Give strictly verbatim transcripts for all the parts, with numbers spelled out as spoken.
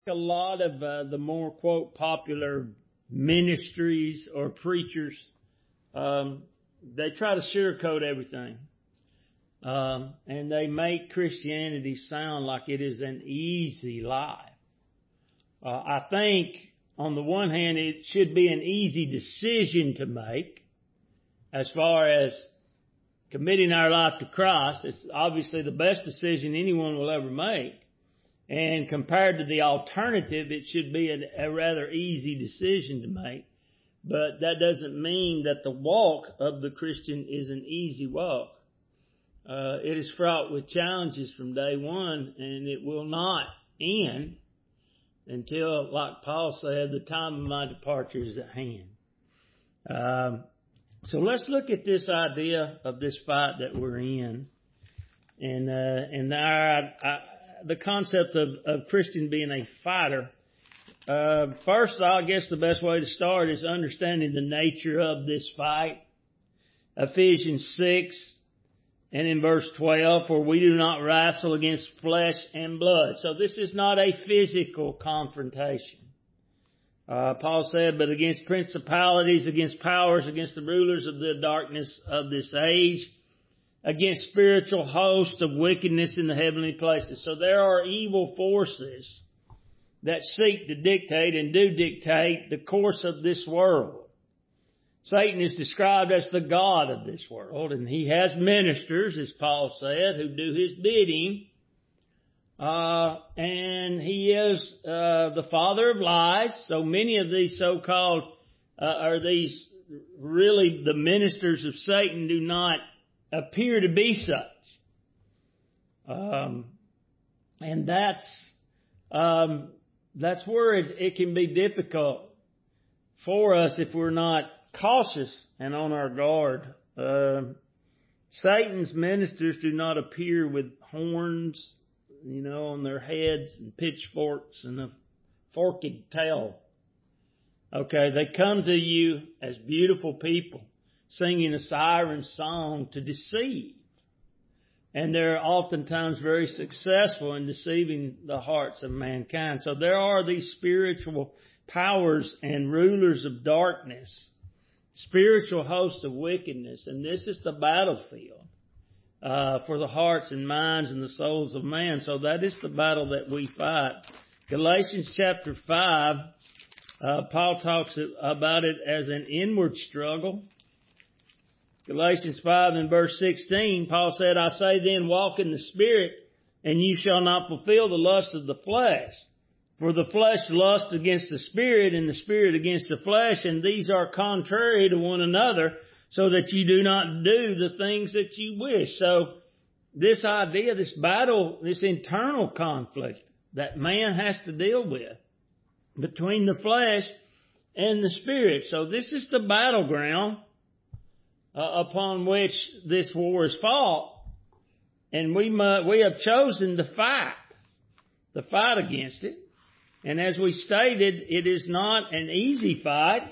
A lot of uh, the more, quote, popular ministries or preachers, um, they try to sugarcoat everything. Um, and they make Christianity sound like it is an easy life. Uh, I think, on the one hand, it should be an easy decision to make as far as committing our life to Christ. It's obviously the best decision anyone will ever make. And compared to the alternative, it should be a, a rather easy decision to make. But that doesn't mean that the walk of the Christian is an easy walk. Uh, it is fraught with challenges from day one, and it will not end until, like Paul said, the time of my departure is at hand. Um, so let's look at this idea of this fight that we're in, and uh, and our, I, the concept of, of Christian being a fighter. Uh, first, I guess the best way to start is understanding the nature of this fight. Ephesians six and in verse twelve, for we do not wrestle against flesh and blood. So this is not a physical confrontation. Uh, Paul said, but against principalities, against powers, against the rulers of the darkness of this age, against spiritual hosts of wickedness in the heavenly places. So there are evil forces that seek to dictate and do dictate the course of this world. Satan is described as the god of this world, and he has ministers, as Paul said, who do his bidding. Uh, and he is uh, the father of lies. So many of these so-called, uh, are these really the ministers of Satan do not appear to be such. Um, and that's, um, that's where it, it can be difficult for us if we're not cautious and on our guard. Uh, Satan's ministers do not appear with horns, you know, on their heads and pitchforks and a forked tail. Okay, they come to you as beautiful people, singing a siren song to deceive. And they're oftentimes very successful in deceiving the hearts of mankind. So there are these spiritual powers and rulers of darkness, spiritual hosts of wickedness, and this is the battlefield uh, for the hearts and minds and the souls of man. So that is the battle that we fight. Galatians chapter five, uh, Paul talks about it as an inward struggle. Galatians five and verse sixteen, Paul said, I say then, walk in the Spirit, and you shall not fulfill the lust of the flesh. For the flesh lusts against the Spirit, and the Spirit against the flesh, and these are contrary to one another, so that you do not do the things that you wish. So this idea, this battle, this internal conflict that man has to deal with between the flesh and the Spirit. So this is the battleground uh, upon which this war is fought, and we must, we have chosen to fight, to fight against it. And as we stated, it is not an easy fight,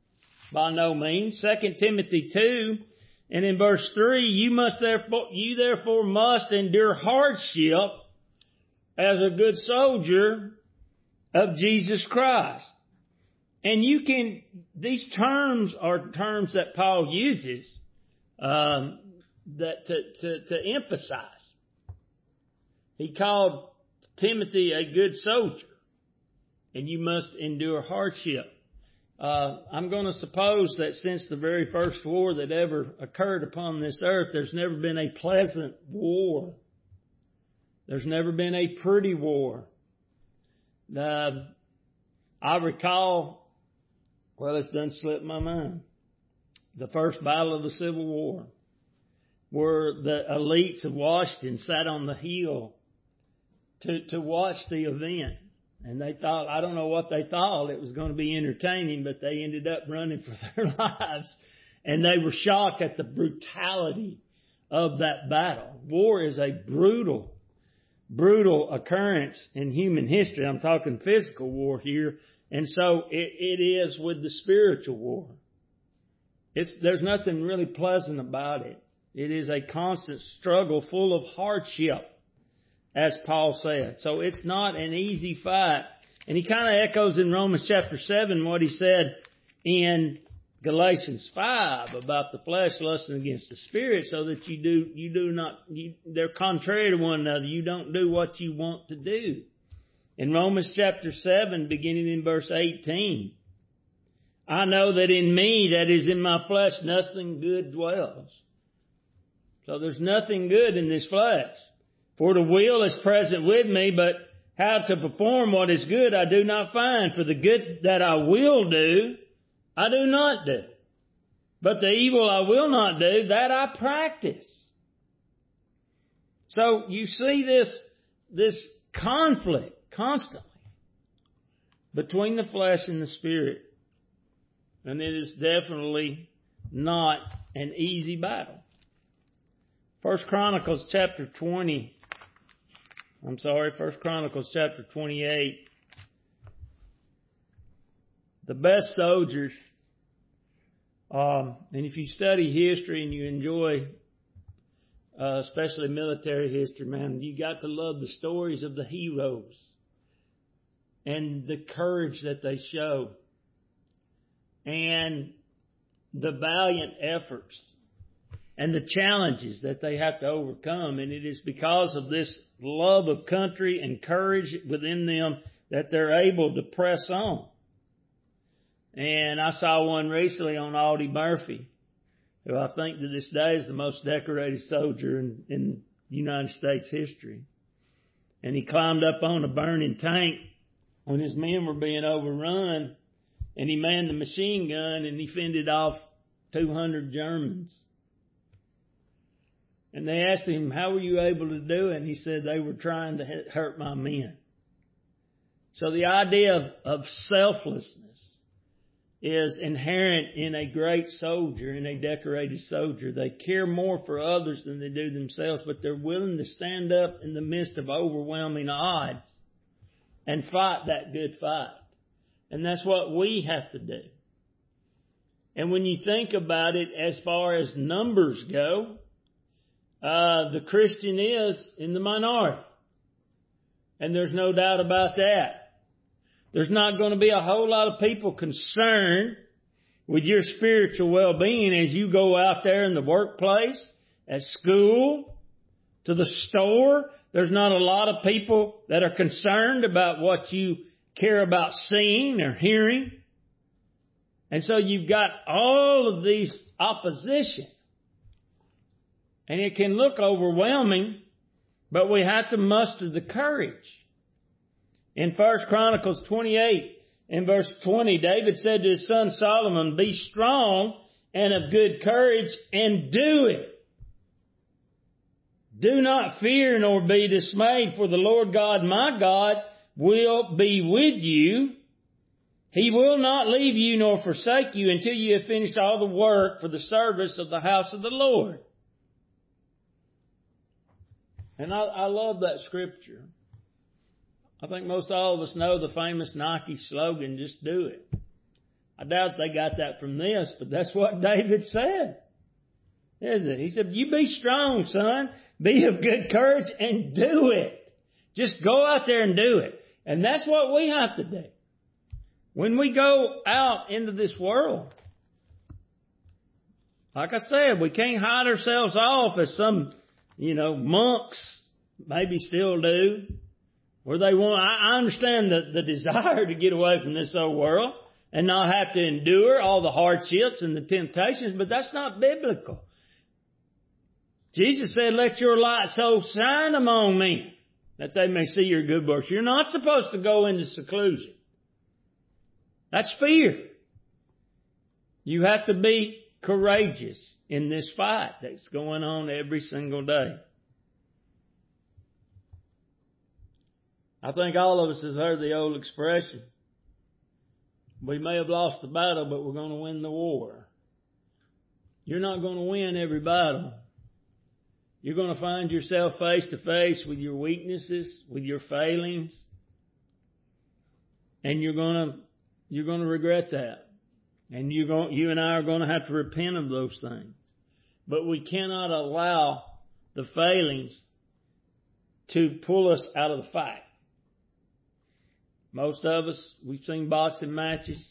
by no means. Second Timothy two, and in verse three, you must therefore, you therefore must endure hardship as a good soldier of Jesus Christ. And you can, these terms are terms that Paul uses um, that to, to, to emphasize. He called Timothy a good soldier. And you must endure hardship. Uh, I'm going to suppose that since the very first war that ever occurred upon this earth, there's never been a pleasant war. There's never been a pretty war. Uh, I recall, well, it's done slipped my mind, the first battle of the Civil War, where the elites of Washington sat on the hill to, to watch the event. And they thought, I don't know what they thought, it was going to be entertaining, but they ended up running for their lives. And they were shocked at the brutality of that battle. War is a brutal, brutal occurrence in human history. I'm talking physical war here. And so it, it is with the spiritual war. It's, there's nothing really pleasant about it. It is a constant struggle full of hardship, as Paul said. So it's not an easy fight. And he kind of echoes in Romans chapter seven what he said in Galatians five about the flesh lusting against the spirit, so that you do, you do not, you, they're contrary to one another. You don't do what you want to do. In Romans chapter seven, beginning in verse eighteen, I know that in me, that is in my flesh, nothing good dwells. So there's nothing good in this flesh. For the will is present with me, but how to perform what is good I do not find. For the good that I will do, I do not do. But the evil I will not do, that I practice. So you see this, this conflict constantly between the flesh and the spirit. And it is definitely not an easy battle. First Chronicles chapter twenty. I'm sorry, First Chronicles chapter twenty-eight. The best soldiers, um, and if you study history and you enjoy, uh, especially military history, man, you got to love the stories of the heroes and the courage that they show and the valiant efforts and the challenges that they have to overcome. And it is because of this love of country and courage within them that they're able to press on. And I saw one recently on Audie Murphy, who I think to this day is the most decorated soldier in, in United States history. And he climbed up on a burning tank when his men were being overrun, and he manned the machine gun and he fended off two hundred Germans. And they asked him, how were you able to do it? And he said, they were trying to hurt my men. So the idea of, of selflessness is inherent in a great soldier, in a decorated soldier. They care more for others than they do themselves, but they're willing to stand up in the midst of overwhelming odds and fight that good fight. And that's what we have to do. And when you think about it as far as numbers go, Uh, the Christian is in the minority. And there's no doubt about that. There's not going to be a whole lot of people concerned with your spiritual well-being as you go out there in the workplace, at school, to the store. There's not a lot of people that are concerned about what you care about seeing or hearing. And so you've got all of these opposition. And it can look overwhelming, but we have to muster the courage. In First Chronicles twenty-eight, in verse twenty, David said to his son Solomon, be strong and of good courage, and do it. Do not fear nor be dismayed, for the Lord God, my God, will be with you. He will not leave you nor forsake you until you have finished all the work for the service of the house of the Lord. And I, I love that scripture. I think most all of us know the famous Nike slogan, just do it. I doubt they got that from this, but that's what David said. Isn't it? He said, you be strong, son. Be of good courage and do it. Just go out there and do it. And that's what we have to do. When we go out into this world, like I said, we can't hide ourselves off as some You know, monks maybe still do, where they want, I understand the, the desire to get away from this old world and not have to endure all the hardships and the temptations, but that's not biblical. Jesus said, let your light so shine among men that they may see your good works. You're not supposed to go into seclusion. That's fear. You have to be courageous in this fight that's going on every single day. I think all of us has heard the old expression, we may have lost the battle, but we're going to win the war. You're not going to win every battle. You're going to find yourself face to face with your weaknesses, with your failings, and you're going to you're going to regret that. And you're going, you and I are going to have to repent of those things. But we cannot allow the failings to pull us out of the fight. Most of us, we've seen boxing matches,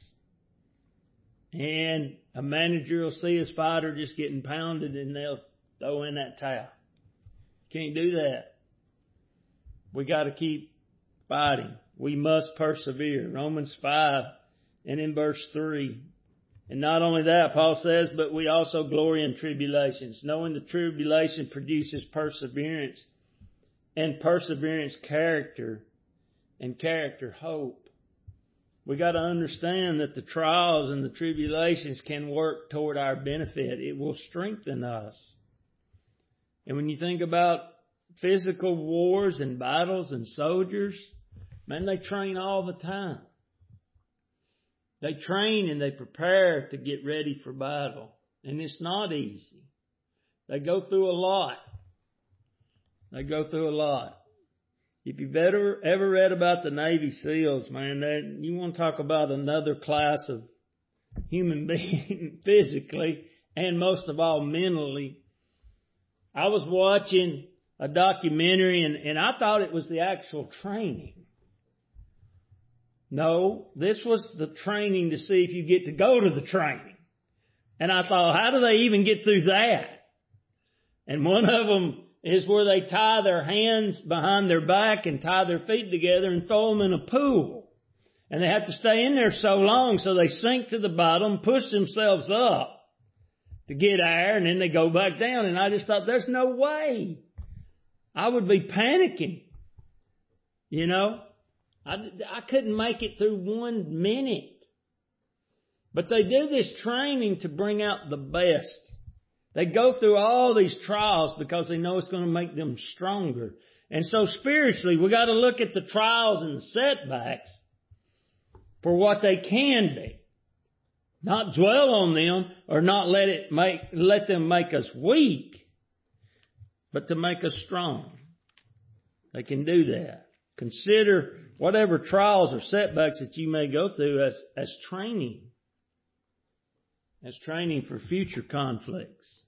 and a manager will see his fighter just getting pounded and they'll throw in that towel. Can't do that. We got to keep fighting. We must persevere. Romans five and in verse three. And not only that, Paul says, but we also glory in tribulations, knowing the tribulation produces perseverance, and perseverance character, and character hope. We got to understand that the trials and the tribulations can work toward our benefit. It will strengthen us. And when you think about physical wars and battles and soldiers, man, they train all the time. They train and they prepare to get ready for battle. And it's not easy. They go through a lot. They go through a lot. If you've ever, ever read about the Navy SEALs, man, that, you want to talk about another class of human being physically and most of all mentally. I was watching a documentary and, and I thought it was the actual training. No, this was the training to see if you get to go to the training. And I thought, how do they even get through that? And one of them is where they tie their hands behind their back and tie their feet together and throw them in a pool. And they have to stay in there so long so they sink to the bottom, push themselves up to get air, and then they go back down. And I just thought, there's no way. I would be panicking. You know? I, I couldn't make it through one minute. But they do this training to bring out the best. They go through all these trials because they know it's going to make them stronger. And so spiritually, we got to look at the trials and the setbacks for what they can be. Not dwell on them or not let it make, let them make us weak, but to make us strong. They can do that. Consider whatever trials or setbacks that you may go through as, as training. As training for future conflicts.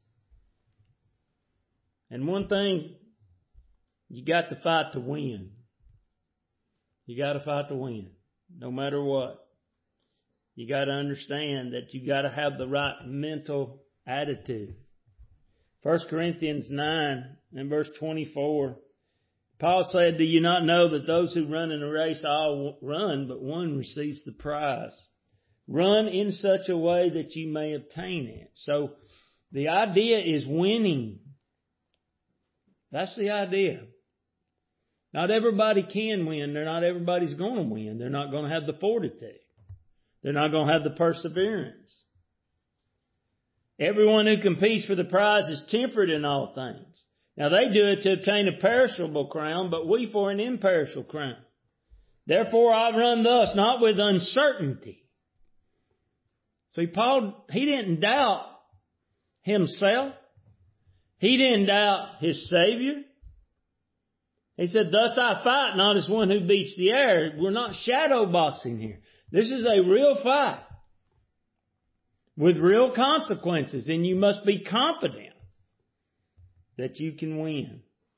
And one thing, you got to fight to win. You got to fight to win, no matter what. You got to understand that you got to have the right mental attitude. First Corinthians nine and verse twenty-four, Paul said, do you not know that those who run in a race all run, but one receives the prize? Run in such a way that you may obtain it. So the idea is winning. That's the idea. Not everybody can win. They're not everybody's going to win. They're not going to have the fortitude. They're not going to have the perseverance. Everyone who competes for the prize is temperate in all things. Now they do it to obtain a perishable crown, but we for an imperishable crown. Therefore I run thus, not with uncertainty. See, Paul, he didn't doubt himself. He didn't doubt his Savior. He said, thus I fight, not as one who beats the air. We're not shadow boxing here. This is a real fight with real consequences, and you must be confident that you can win.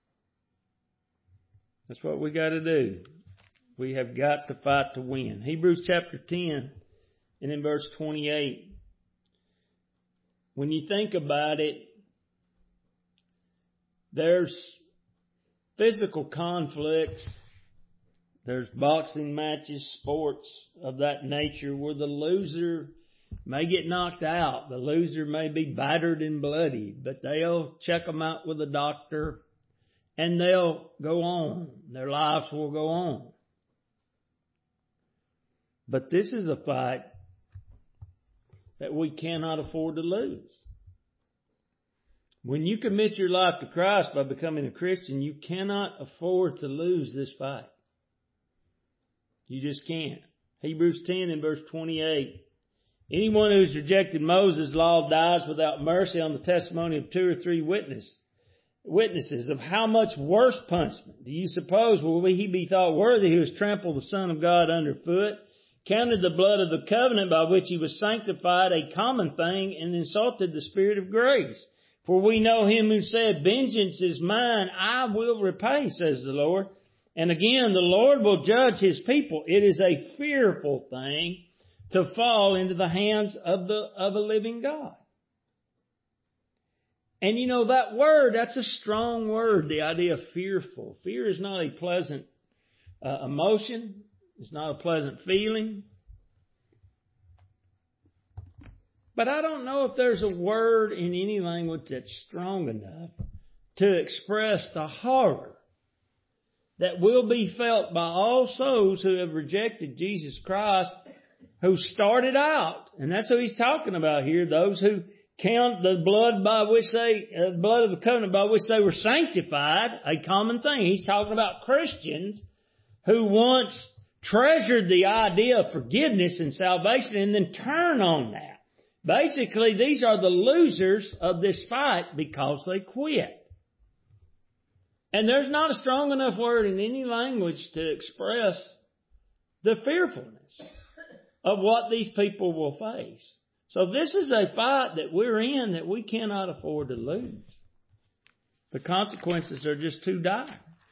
That's what we got to do. We have got to fight to win. Hebrews chapter ten and in verse twenty-eight. When you think about it, there's physical conflicts. There's boxing matches, sports of that nature where the loser may get knocked out. The loser may be battered and bloody, but they'll check them out with a doctor and they'll go on. Their lives will go on. But this is a fight that we cannot afford to lose. When you commit your life to Christ by becoming a Christian, you cannot afford to lose this fight. You just can't. Hebrews ten and verse twenty-eight. Anyone who's rejected Moses' law dies without mercy on the testimony of two or three witness, witnesses. Of how much worse punishment do you suppose will he be thought worthy who has trampled the Son of God underfoot, counted the blood of the covenant by which he was sanctified a common thing, and insulted the Spirit of grace? For we know him who said, vengeance is mine, I will repay, says the Lord. And again, the Lord will judge His people. It is a fearful thing to fall into the hands of the of a living God. And you know, that word, that's a strong word, the idea of fearful. Fear is not a pleasant uh, emotion. It's not a pleasant feeling. But I don't know if there's a word in any language that's strong enough to express the horror that will be felt by all souls who have rejected Jesus Christ, who started out, and that's who He's talking about here, those who count the blood by which they, uh, the blood of the covenant by which they were sanctified, a common thing. He's talking about Christians who once treasured the idea of forgiveness and salvation and then turn on that. Basically, these are the losers of this fight because they quit. And there's not a strong enough word in any language to express the fearfulness of what these people will face. So this is a fight that we're in that we cannot afford to lose. The consequences are just too dire.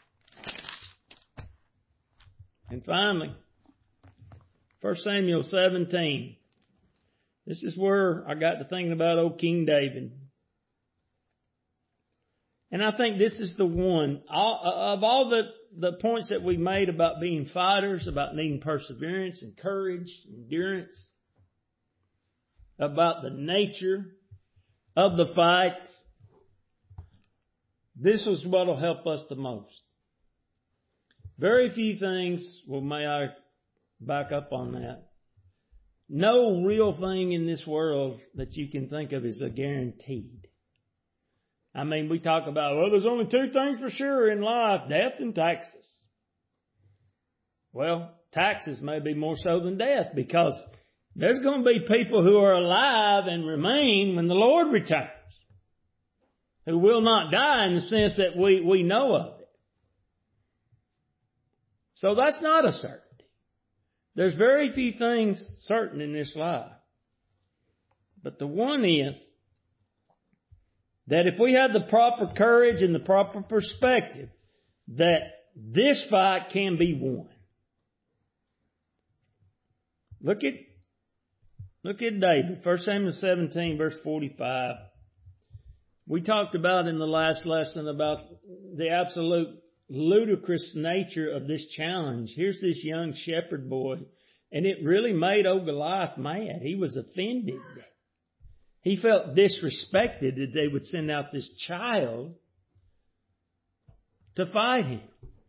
And finally, First Samuel seventeen. This is where I got to thinking about old King David. And I think this is the one, all, of all the, the points that we made about being fighters, about needing perseverance and courage, endurance, about the nature of the fight, this was what will help us the most. Very few things, well, may I back up on that. No real thing in this world that you can think of is a guaranteed. I mean, we talk about, well, there's only two things for sure in life, death and taxes. Well, taxes may be more so than death, because there's going to be people who are alive and remain when the Lord returns, who will not die in the sense that we, we know of it. So that's not a certainty. There's very few things certain in this life. But the one is that if we have the proper courage and the proper perspective, that this fight can be won. Look at, look at David, First Samuel seventeen, verse forty-five. We talked about in the last lesson about the absolute ludicrous nature of this challenge. Here's this young shepherd boy, and it really made old Goliath mad. He was offended. He felt disrespected that they would send out this child to fight him.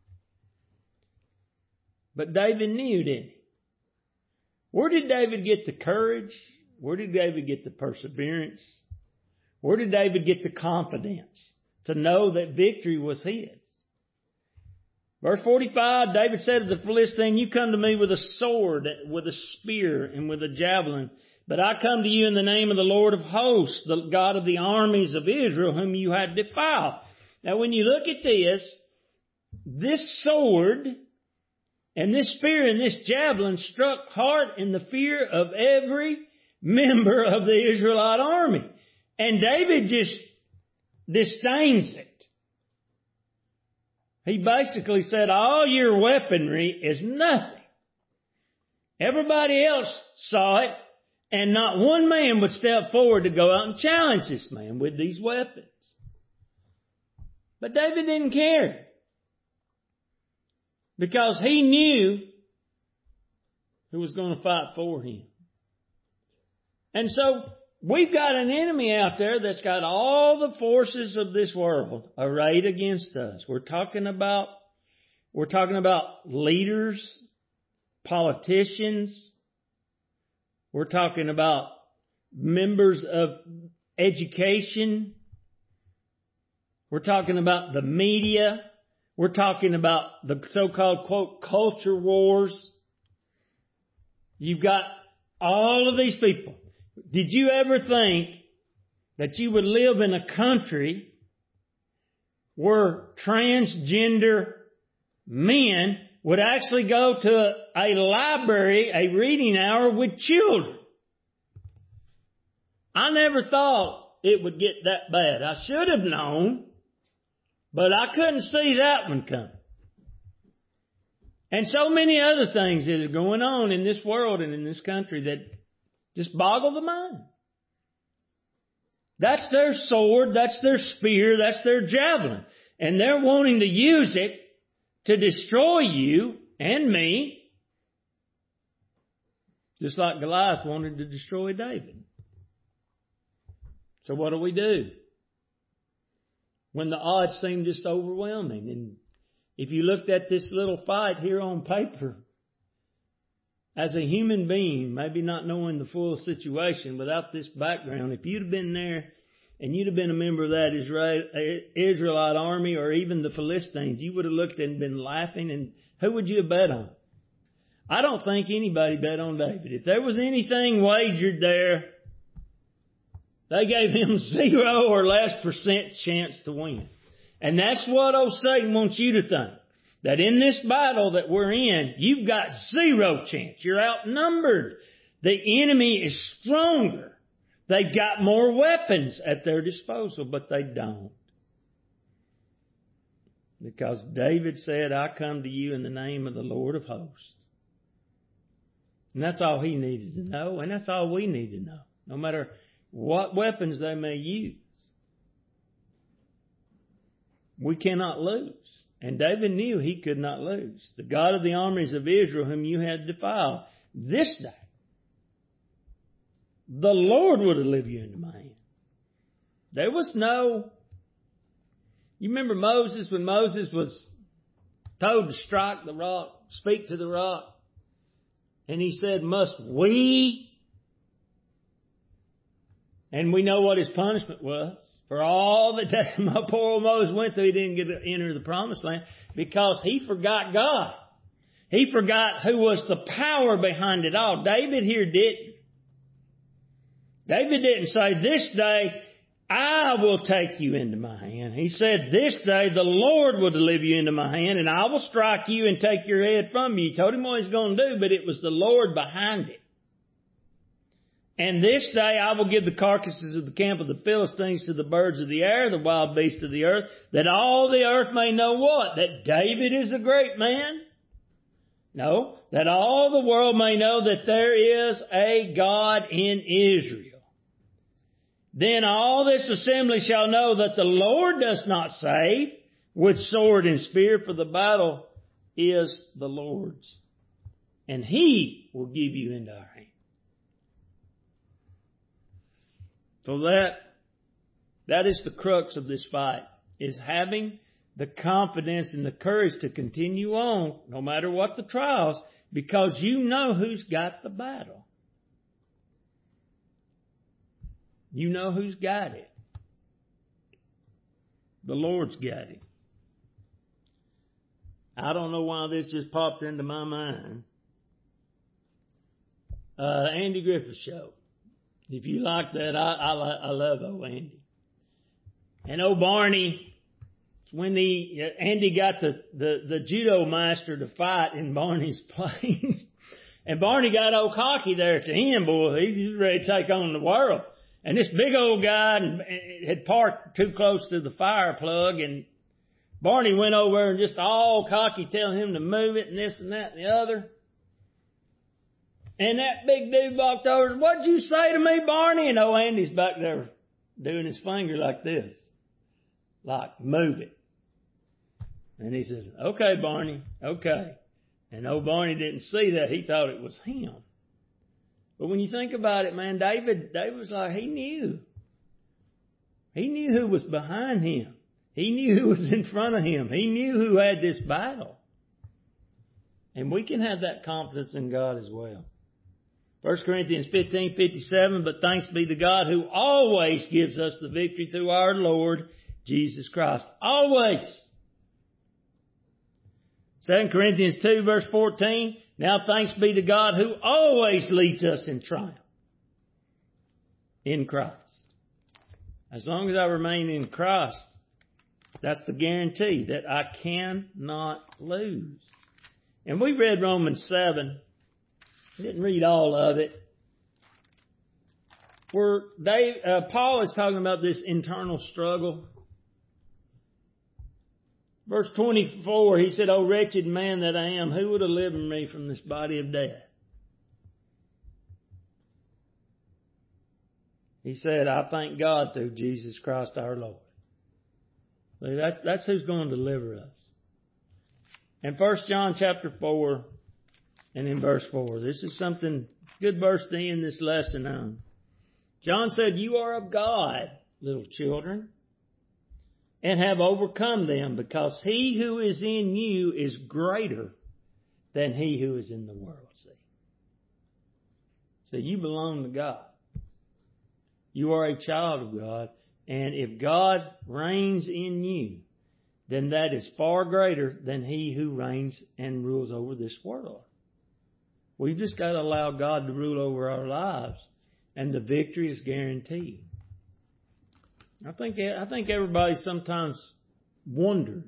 But David knew, didn't he? Where did David get the courage? Where did David get the perseverance? Where did David get the confidence to know that victory was his? Verse forty-five, David said to the Philistine, you come to me with a sword, with a spear, and with a javelin. But I come to you in the name of the Lord of hosts, the God of the armies of Israel, whom you had defiled. Now when you look at this, this sword and this spear and this javelin struck hard in the fear of every member of the Israelite army. And David just disdains it. He basically said, all your weaponry is nothing. Everybody else saw it, and not one man would step forward to go out and challenge this man with these weapons. But David didn't care, because he knew who was going to fight for him. And so we've got an enemy out there that's got all the forces of this world arrayed against us. We're talking about, we're talking about leaders, politicians. We're talking about members of education. We're talking about the media. We're talking about the so-called, quote, culture wars. You've got all of these people. Did you ever think that you would live in a country where transgender men would actually go to a library, a reading hour with children? I never thought it would get that bad. I should have known, but I couldn't see that one coming. And so many other things that are going on in this world and in this country that just boggle the mind. That's their sword, that's their spear, that's their javelin. And they're wanting to use it to destroy you and me. Just like Goliath wanted to destroy David. So what do we do? When the odds seem just overwhelming. And if you looked at this little fight here on paper, as a human being, maybe not knowing the full situation, without this background, if you'd have been there and you'd have been a member of that Israel, Israelite army or even the Philistines, you would have looked and been laughing. And who would you have bet on? I don't think anybody bet on David. If there was anything wagered there, they gave him zero or less percent chance to win. And that's what old Satan wants you to think. That in this battle that we're in, you've got zero chance. You're outnumbered. The enemy is stronger. They've got more weapons at their disposal, but they don't. Because David said, I come to you in the name of the Lord of hosts. And that's all he needed to know, and that's all we need to know. No matter what weapons they may use, we cannot lose. And David knew he could not lose. The God of the armies of Israel, whom you had defiled, this day, the Lord would deliver you into my hand. There was no... You remember Moses, when Moses was told to strike the rock, speak to the rock, and he said, must we? And we know what his punishment was. For all the day my poor old Moses went through, he didn't get to enter the promised land because he forgot God. He forgot who was the power behind it all. David here didn't. David didn't say, this day I will take you into my hand. He said, this day the Lord will deliver you into my hand, and I will strike you and take your head from you. He told him what he was going to do, but it was the Lord behind it. And this day I will give the carcasses of the camp of the Philistines to the birds of the air, the wild beasts of the earth, that all the earth may know what? That David is a great man? No, that all the world may know that there is a God in Israel. Then all this assembly shall know that the Lord does not save with sword and spear, for the battle is the Lord's. And He will give you into our hand. So that, that is the crux of this fight, is having the confidence and the courage to continue on, no matter what the trials, because you know who's got the battle. You know who's got it. The Lord's got it. I don't know why this just popped into my mind. Uh, Andy Griffith Show. If you like that, I, I, I love old Andy. And old Barney, when the Andy got the, the, the judo master to fight in Barney's place, and Barney got old cocky there to him, boy, he was ready to take on the world. And this big old guy had parked too close to the fire plug, and Barney went over and just all cocky telling him to move it and this and that and the other. And that big dude walked over and said, what'd you say to me, Barney? And old Andy's back there doing his finger like this. Like, move it. And he said, okay, Barney, okay. And old Barney didn't see that. He thought it was him. But when you think about it, man, David, David was like, he knew. He knew who was behind him. He knew who was in front of him. He knew who had this battle. And we can have that confidence in God as well. First Corinthians fifteen fifty-seven, but thanks be to God who always gives us the victory through our Lord Jesus Christ. Always. Second Corinthians two verse fourteen, now thanks be to God who always leads us in triumph in Christ. As long as I remain in Christ, that's the guarantee that I cannot lose. And we read Romans seven. I didn't read all of it. Where Dave, uh, Paul is talking about this internal struggle. Verse twenty-four, he said, "O wretched man that I am, who would deliver me from this body of death?" He said, "I thank God through Jesus Christ our Lord." That's, that's who's going to deliver us. In First John chapter four and in verse four, this is something, good verse to end this lesson on. John said, "You are of God, little children, and have overcome them, because he who is in you is greater than he who is in the world." See? So you belong to God. You are a child of God. And if God reigns in you, then that is far greater than he who reigns and rules over this world. We've just got to allow God to rule over our lives, and the victory is guaranteed. I think I think everybody sometimes wonders,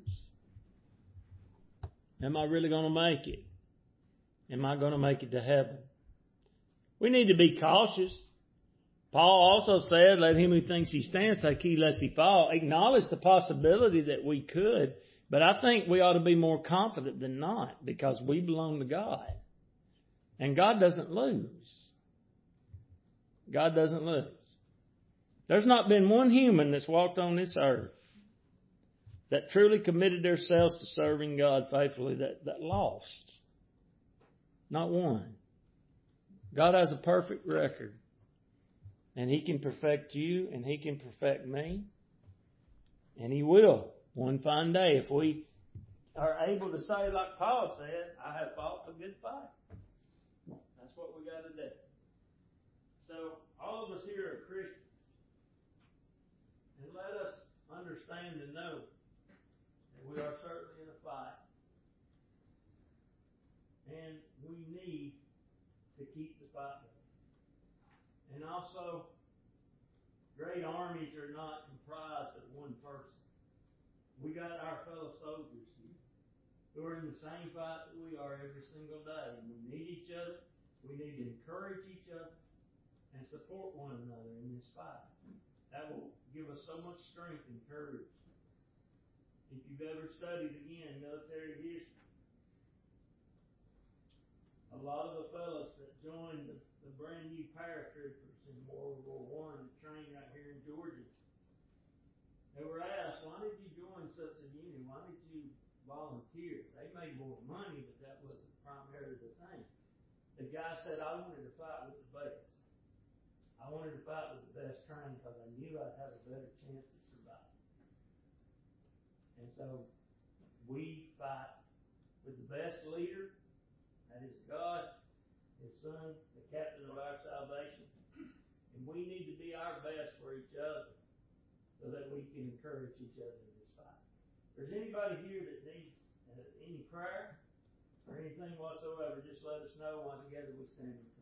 am I really going to make it? Am I going to make it to heaven? We need to be cautious. Paul also said, "Let him who thinks he stands take heed lest he fall." Acknowledge the possibility that we could, but I think we ought to be more confident than not, because we belong to God. And God doesn't lose. God doesn't lose. There's not been one human that's walked on this earth that truly committed themselves to serving God faithfully that, that lost. Not one. God has a perfect record. And He can perfect you, and He can perfect me. And He will one fine day if we are able to say, like Paul said, "I have fought a good fight." That's what we got to do. So all of us here are Christians. And let us understand and know that we are certainly in a fight. And we need to keep the fight going. And also, great armies are not comprised of one person. We got our fellow soldiers here who are in the same fight that we are every single day. And we need each other. We need to encourage each other and support one another in this fight. That will give us so much strength and courage. If you've ever studied, again, military history, a lot of the fellows that joined the, the brand new paratroopers in World War One that trained right here in Georgia, they were asked, "Why did you join such a unit? Why did you volunteer?" They made more money, but that wasn't primarily the thing. The guy said, "I wanted to fight with the best. I wanted to fight with the best training because I knew I'd have a better chance to survive." And so we fight with the best leader, that is God, His Son, the captain of our salvation. And we need to be our best for each other so that we can encourage each other in this fight. If there's anybody here that needs uh, any prayer or anything whatsoever, just let us know while together we stand and